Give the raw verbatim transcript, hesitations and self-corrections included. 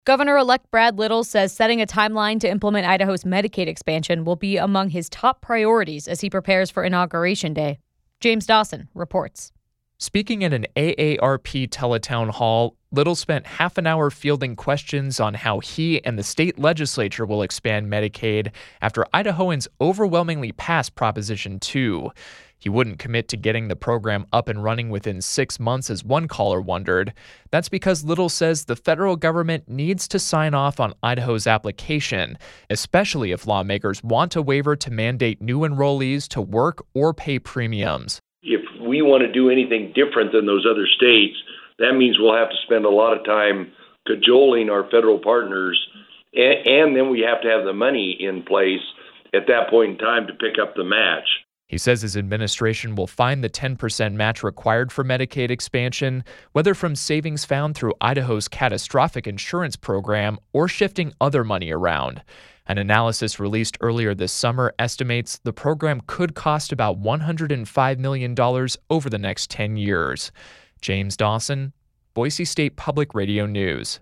Governor-elect Brad Little says setting a timeline to implement Idaho's Medicaid expansion will be among his top priorities as he prepares for Inauguration Day. James Dawson reports. Speaking at an A A R P teletown hall, Little spent half an hour fielding questions on how he and the state legislature will expand Medicaid after Idahoans overwhelmingly passed Proposition two. He wouldn't commit to getting the program up and running within six months, as one caller wondered. That's because Little says the federal government needs to sign off on Idaho's application, especially if lawmakers want a waiver to mandate new enrollees to work or pay premiums. If we want to do anything different than those other states, that means we'll have to spend a lot of time cajoling our federal partners, and, and then we have to have the money in place at that point in time to pick up the match. He says his administration will find the ten percent match required for Medicaid expansion, whether from savings found through Idaho's catastrophic insurance program or shifting other money around. An analysis released earlier this summer estimates the program could cost about one hundred five million dollars over the next ten years. James Dawson, Boise State Public Radio News.